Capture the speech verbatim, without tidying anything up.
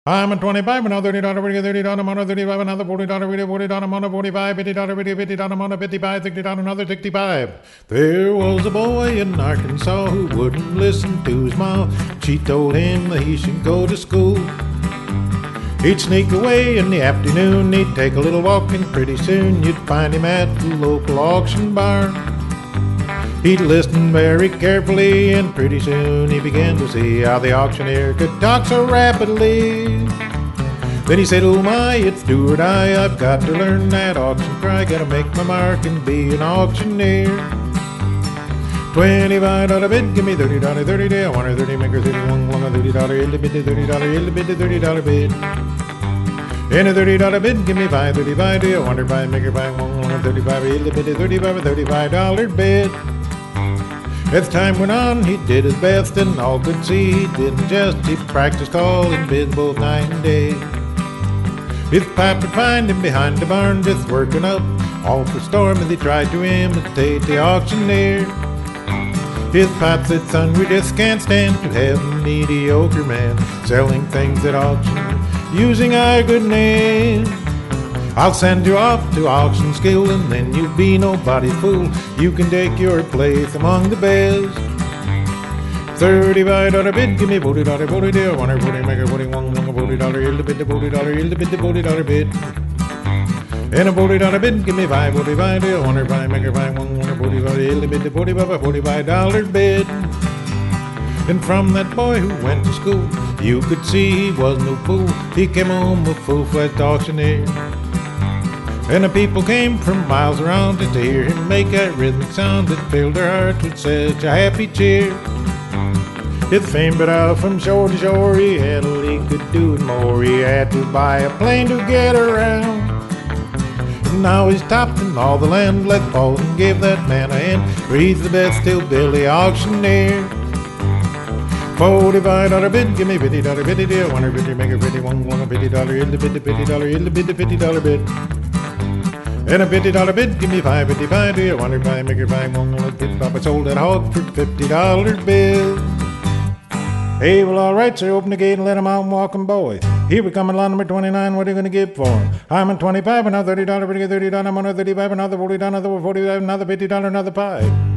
I'm a twenty-five, another thirty dollar video, thirty dollar mono, thirty-five, another forty dollar video, forty dollar mono, forty-five, fifty dollar video, fifty dollar mono, fifty-five, sixty dollar, another sixty-five. There was a boy in Arkansas who wouldn't listen to his mom. She told him that he should go to school. He'd sneak away in the afternoon, he'd take a little walk, and pretty soon you'd find him at the local auction barn. He'd listen very carefully, and pretty soon he began to see how the auctioneer could talk so rapidly. Then he said, "Oh my, it's do or die, I've got to learn that auction cry, gotta make my mark and be an auctioneer." Twenty-five dollar bid, give me thirty dollar, thirty day, I want her thirty, make her thirty-one, one, a thirty dollar, illy bitty, thirty dollar, illy bitty, thirty dollar bid. In a thirty dollar bid, give me five, thirty-five day, I want her five, make her five, one, one, a thirty-five, illy bitty, thirty-five, a thirty-five dollar bid. As time went on, he did his best, and all could see he didn't just. He practiced calling bids both night and day. His pap would find him behind the barn, just working up all the storm as he tried to imitate the auctioneer. His pap said, "Son, we just can't stand to have a mediocre man selling things at auction using our good name. I'll send you off to auction skill, and then you'll be nobody's fool. You can take your place among the best." Thirty-five dollar bid, give me forty dollar, forty day, one hundred forty, make her forty-one, one, forty dollar, illy bid, the forty dollar, illy bid, the forty dollar bid. And a forty dollar bid, give me five, forty-five day, one hundred five, make her five, one, one, forty dollar, illy bid, the forty-five, a forty-five dollar bid. And from that boy who went to school, you could see he was no fool. He came home a full-fledged auctioneer. And the people came from miles around just to hear him make that rhythmic sound that filled their hearts with such a happy cheer. His fame spread out from shore to shore, he had all he could do and more. He had to buy a plane to get around. And now he's topped in all the land, let fall and give that man a hand, for he's the best hillbilly auctioneer. Forty-five dollar bid, give me fifty dollar, fifty deal, one hundred fifty, make it fifty-one, one, fifty dollar, illy bid, the fifty dollar, illy bid, the fifty dollar bid. And a fifty dollar bid, give me five, fifty-five, deal, one hundred five, make it five, one, one, fifty, Papa sold that hog for fifty dollar bill. Hey, well, all right, sir, open the gate and let him out and walk him, boy. Here we come in line number twenty-nine, what are you going to give for him? I'm in twenty-five, another thirty dollar, thirty dollar, I'm on a thirty-five, another forty dollar, another forty-five, another fifty dollar, another five.